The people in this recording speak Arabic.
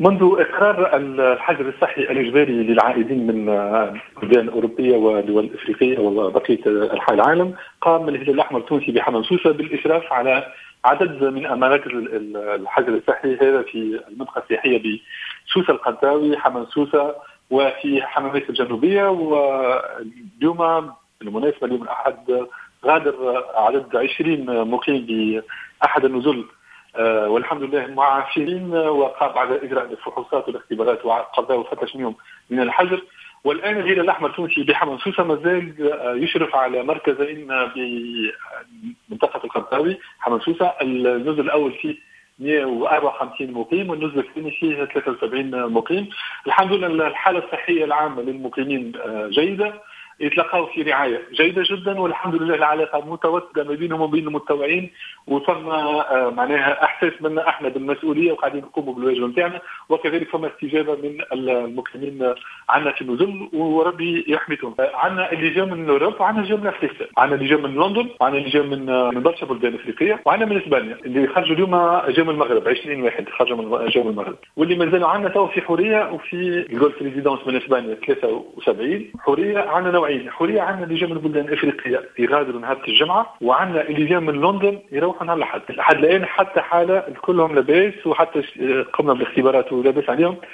منذ إقرار الحجر الصحي الإجباري للعائدين من البلدان الأوروبية ودول إفريقية وبقية أنحاء العالم، قام الهلال الأحمر التونسي بحمام سوسة بالإشراف على عدد من مراكز الحجر الصحي هذا في المنطقة السياحية بسوسة القنطاوي، حمام سوسة، وفي حمامات الجنوبية. واليوم بالمناسبة اليوم الأحد غادر عدد 20 مقيم بأحد النزل والحمد لله معافين، وقام بعد إجراء الفحوصات والاختبارات وقضاء فتش منهم من الحجر. والآن الهلال الأحمر التونسي بحمام سوسة مازال يشرف على مركزين بمنطقة القنطاوي. حمام سوسة النزل الأول فيه 154 مقيم والنزل الثاني فيه 73 مقيم. الحمد لله الحالة الصحية العامة للمقيمين جيدة، يتلقوا في رعاية جيدة جدا، والحمد لله العلاقة متوسطة ما بينهم وبين المتطوعين، وثم معناها احساس منا احنا بالمسؤولية وقاعدين نقوموا بالواجب نتاعنا، وكذلك ثم استجابة من المقيمين عنا في النزل وربي يحميهم. عنا اللي جاء من اوروبا، وعنا اللي جاء من افريقيا، عنا اللي جاء من لندن، وعنا اللي جاء من برشا بلدان افريقية، وعنا من اسبانيا اللي خرجوا اليوم جاء من المغرب 20 واحد خرجوا من المغرب، واللي مازالوا عنا تو في حورية وفي الجولف ريزيدونس من اسبانيا 73 حورية. عنا نوعين حورية، عنا اللي جاء من البلدان الافريقية يغادروا نهار الجمعة، وعنا اللي جاء من لندن يروحوا نهار الأحد. لحد الآن حتى حالة كلهم لاباس، وحتى قمنا بالاختبارات ولاباس عليهم.